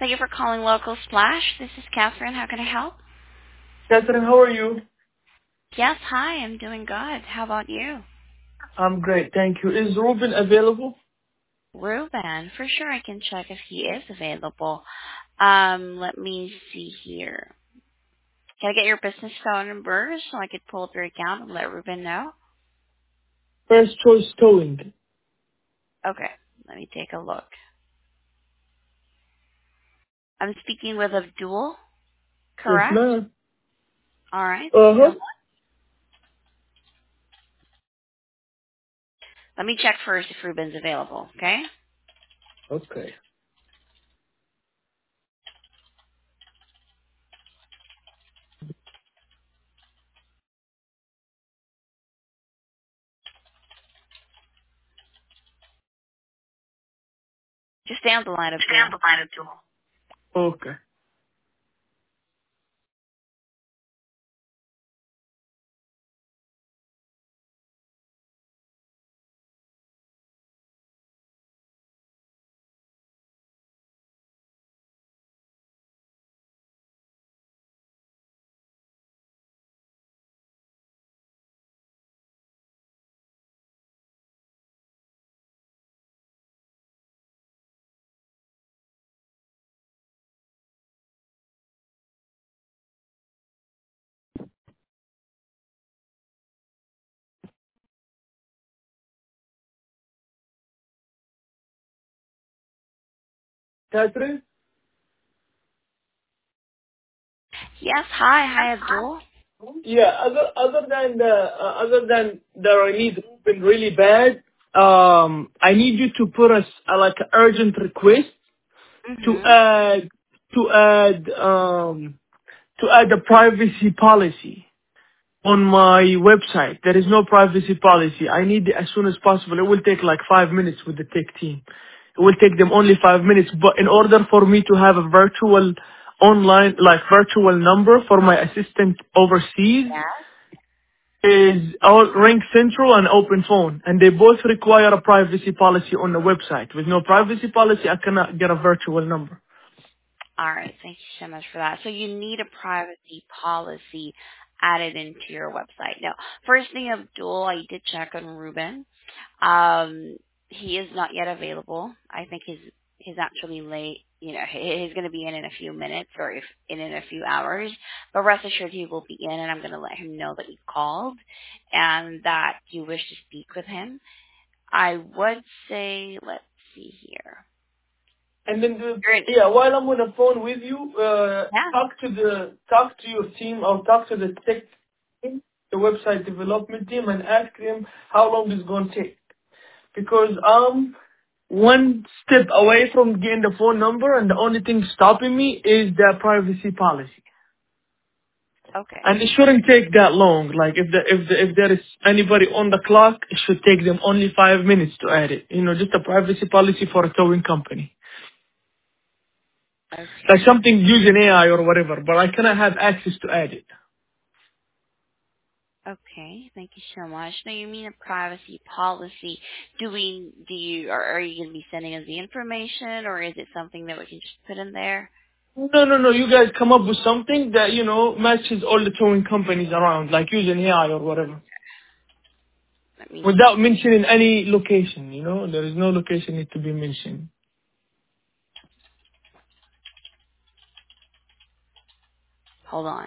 Thank you for calling Local Splash. This is Catherine. How can I help? Catherine, how are you? Yes, hi. I'm doing good. How about you? I'm great, thank you. Is Ruben available? Ruben, for sure I can check if he is available. Let me see here. Can I get your business phone number so I could pull up your account and let Ruben know? First choice towing. Okay, let me take a look. I'm speaking with Abdul, Yes, correct? ma'am. All right. So Uh-huh. let me check first if Ruben's available, okay? Okay. Just stay on the line, Abdul. Okay. Catherine? Yes, hi. Hi, Abdul. Yeah, other than the release been really bad, I need you to put us like an urgent request to Mm-hmm. add to add um to add a privacy policy on my website. There is no privacy policy. I need it as soon as possible. It will take like 5 minutes with the tech team. It will take them only 5 minutes. But in order for me to have a virtual online, like virtual number for my assistant overseas, Yeah. is all Ring Central and Open Phone. And they both require a privacy policy on the website. With no privacy policy, I cannot get a virtual number. All right. Thank you so much for that. So you need a privacy policy added into your website. Now, first thing, Abdul, I did check on Ruben. He is not yet available. I think he's actually late. You know, he's going to be in a few minutes or if in a few hours. But rest assured, he will be in, and I'm going to let him know that you called and that you wish to speak with him. I would say, let's see here. And then, You're in, yeah, while I'm on the phone with you, yeah. talk to your team or talk to the tech team, the website development team, and ask them how long it's going to take. Because I'm one step away from getting the phone number, and the only thing stopping me is the privacy policy. Okay. And it shouldn't take that long. Like if there is anybody on the clock, it should take them only 5 minutes to add it. You know, just a privacy policy for a towing company. Like Okay. something using AI or whatever, but I cannot have access to add it. Okay, thank you so much. Now you mean a privacy policy. Are you going to be sending us the information or is it something that we can just put in there? No. You guys come up with something that, matches all the towing companies around, like using AI or whatever. Let me Without see. mentioning any location. There is no location need to be mentioned. Hold on.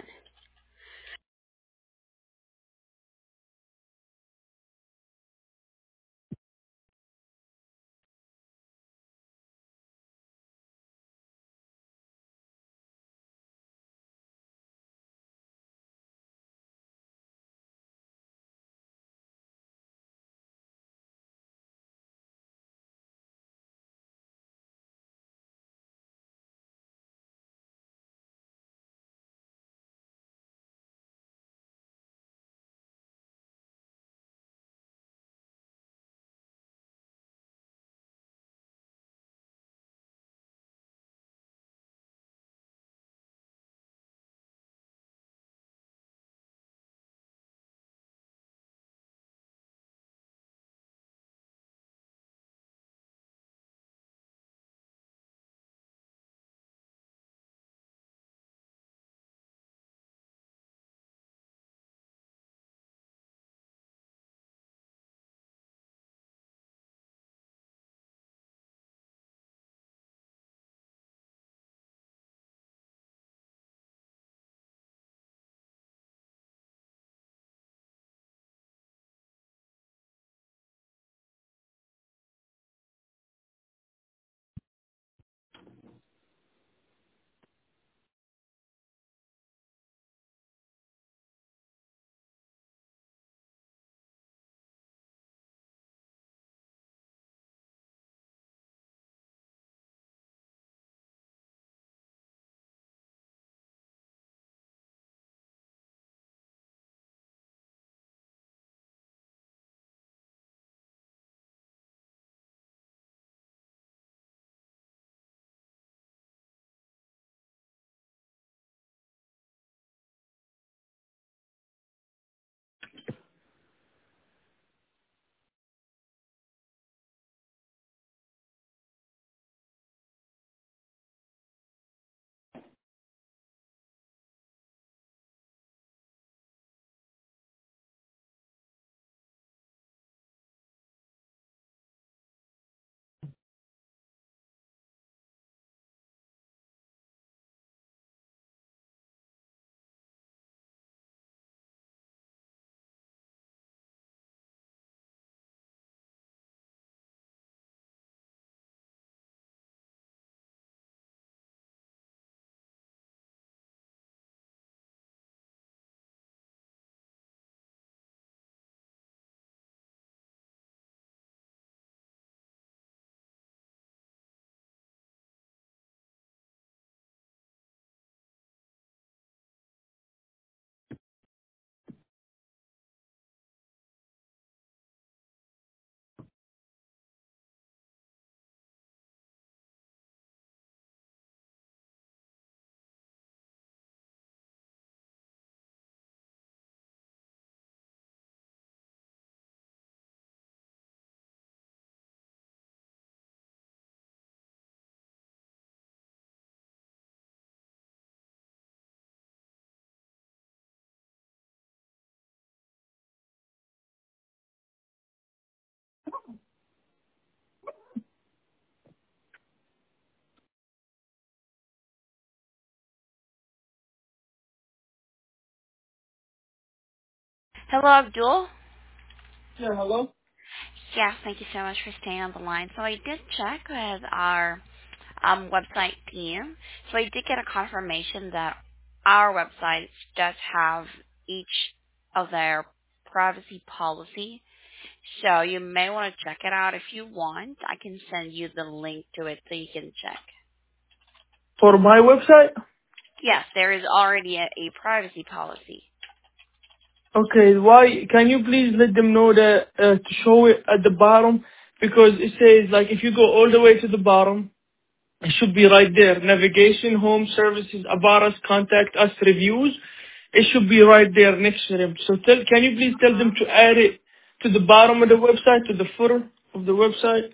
Hello, Abdul. Yeah, hello? Yeah, thank you so much for staying on the line. So I did check with our website team. So I did get a confirmation that our website does have each of their privacy policy. So you may want to check it out if you want. I can send you the link to it so you can check. For my website? Yes, there is already a privacy policy. Okay, why, can you please let them know that, to show it at the bottom? Because it says, like, if you go all the way to the bottom, it should be right there. Navigation, home services, about us, contact us, reviews. It should be right there next to them. So can you please tell them to add it to the bottom of the website, to the footer of the website?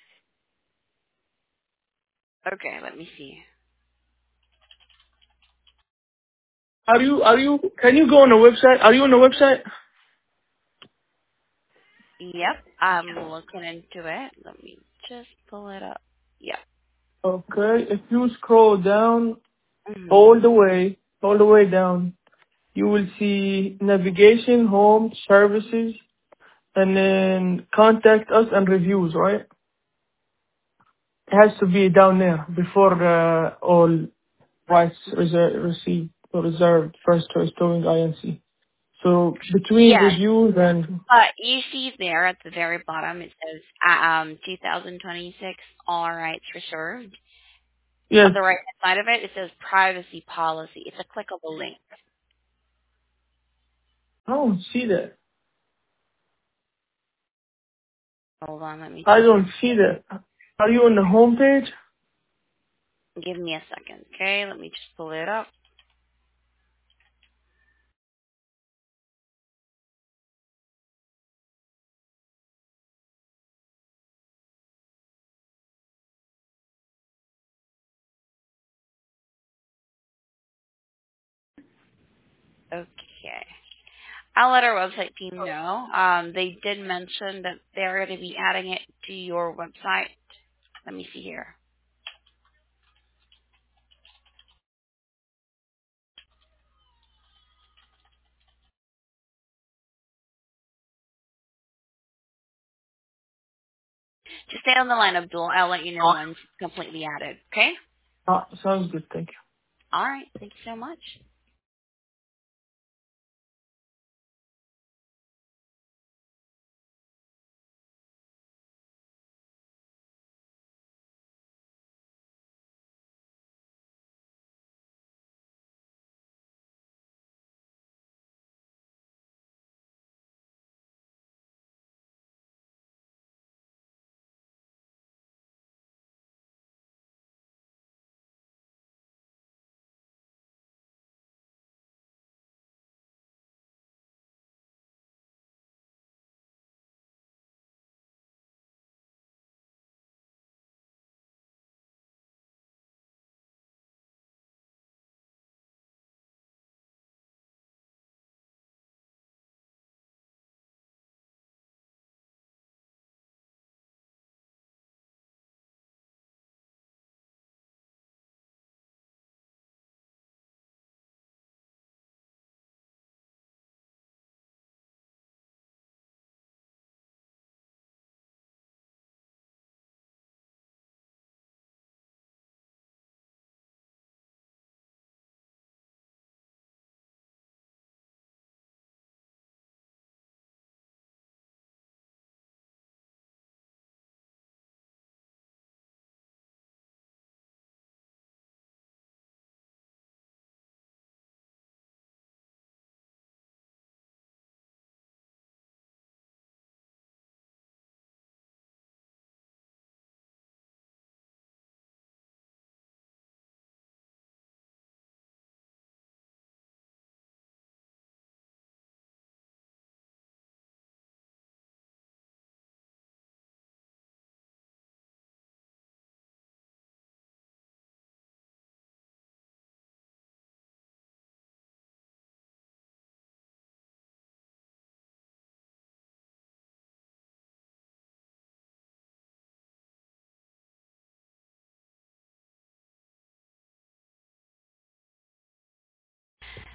Okay, let me see. Can you go on the website? Are you on the website? Yep, I'm looking into it. Let me just pull it up. Yep. Okay, if you scroll down Mhm. all the way down, you will see navigation, home, services, and then contact us and reviews, right? It has to be down there before all rights received or reserved, first choice towing INC. So between Yes, reviews and but you see there at the very bottom it says 2026 all rights reserved. yes, On the right side of it, it says privacy policy. It's a clickable link. I don't see that. Hold on, let me I see. don't see that. Are you on the home page? Give me a second, okay? Let me just pull it up. Okay. I'll let our website team know. They did mention that they're going to be adding it to your website. Let me see here. Just stay on the line, Abdul. I'll let you know when it's completely added, okay? Sounds good. Thank you. All right. Thank you so much.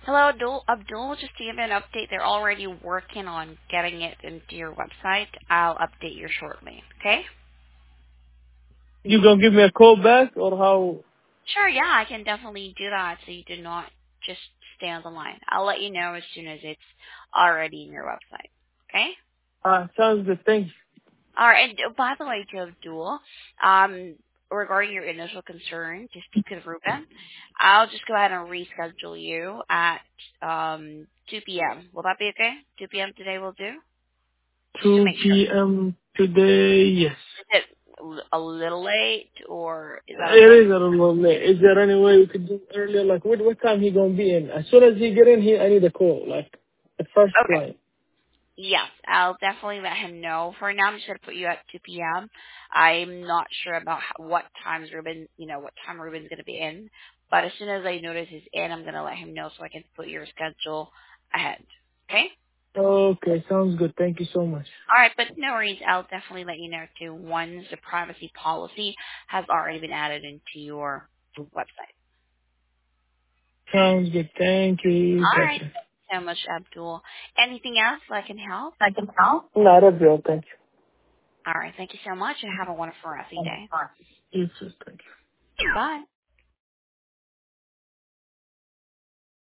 Hello, Abdul. Abdul, just to give you an update, they're already working on getting it into your website. I'll update you shortly. Okay? You gonna give me a call back or how? Sure, yeah, I can definitely do that so you do not just stay on the line. I'll let you know as soon as it's already in your website. Okay? Sounds good. Thanks. All right. And by the way, to Abdul, regarding your initial concern, to speak with Ruben, I'll just go ahead and reschedule you at 2 p.m. Will that be okay? 2 p.m. today will do? Just to 2 make sure. p.m. today. Yes. Is it a little late, or is that It okay? is a little late. Is there any way we could do it earlier? Like, what time he gonna be in? As soon as he get in here, I need a call. Like, the first Okay. flight. Yes, I'll definitely let him know. For now, I'm just gonna put you at 2 p.m. I'm not sure about what times Ruben, what time Ruben's gonna be in, but as soon as I notice he's in, I'm gonna let him know so I can put your schedule ahead. Okay? Okay, sounds good. Thank you so much. All right, but no worries. I'll definitely let you know too once the privacy policy has already been added into your website. Sounds good. Thank you. All right. Gotcha. Thank you so much, Abdul. Anything else I can help? I can help? Not a bill. Thank All right. Thank you so much, and have a wonderful rest of your you. day. You too. Thank you. Bye.